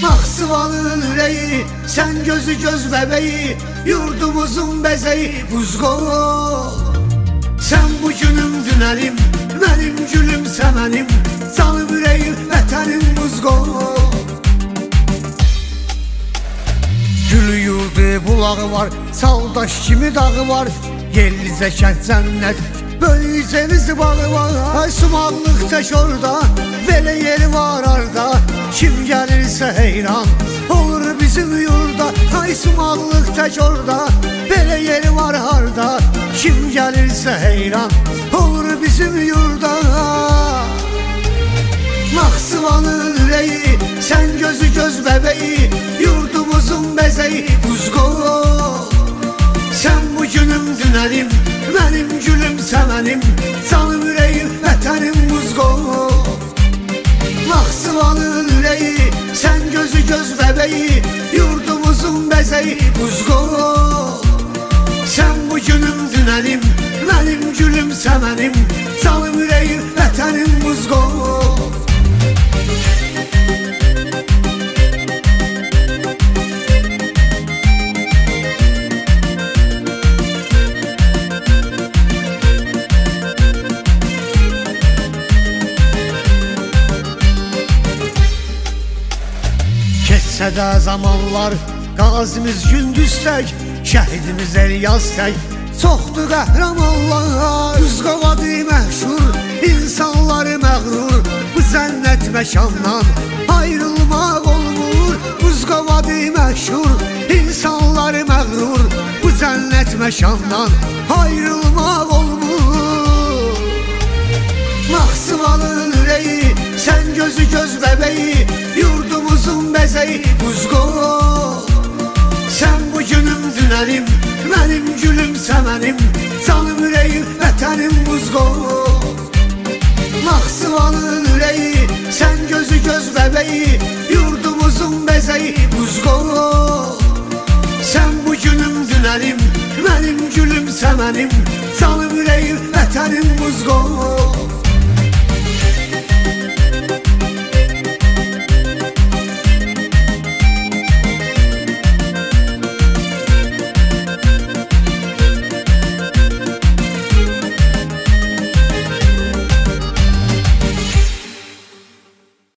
Naxçıvanın ürəyi, sən gözü göz bəbəyi, yurdumuzun bəzəyi Buzqol. Sən bu günüm dünənim, mənim gülüm səmənim, canım ürəyim, vətənim Buzqol. Gülü yurdu bulağı var, saldaş kimi dağı var, Yellizə kənd cənnət, böyük ceviz bağı var. Ay sumaqlıq tək orada, belə yeri var arda, kim gəlirsə heyran olur bizim yurda. Ay sumaqlıq tək orada, belə yeri var harda, kim gəlirsə heyran olur bizim yurda. Naxçıvanın ürəyi, sən gözü göz bəbəyi, yurdumuzun bəzəyi Buzqol. Sən bu günüm dünənim, mənim gülüm səmənim, canım ürəyim, vətənim Buzqol. Naxçıvanın ürəyi, sən gözü göz bəbəyi, yurdumuzun bəzəyi Buzqol. Sən bu günüm dünənim, mənim gülüm səmənim, canım ürəyim, vətənim Buzqol. Keçsə zamanlar, qazimiz gündüz tək, şəhidimiz Elyas tək, çoxdur qəhrəmanlar. Buzqovadı məşhur, insanları məğrur, bu cənnət məkandan ayrılmaq olmur. Buzqovadı məşhur, insanları məğrur, bu cənnət məkandan ayrılmaq olmur. Naxçıvanın ürəyi, sən gözü göz bəbəyi, yurdumuzun bəzəyi Buzqol. Sən bu günüm dünənim, mənim gülüm səmənim, canım ürəyim, vətənim Buzqol. Naxçıvanın ürəyi, sən gözü göz bəbəyi, yurdumuzun bəzəyi Buzqol. Sən bu günüm dünənim, mənim gülüm səmənim, canım ürəyim, vətənim Buzqol.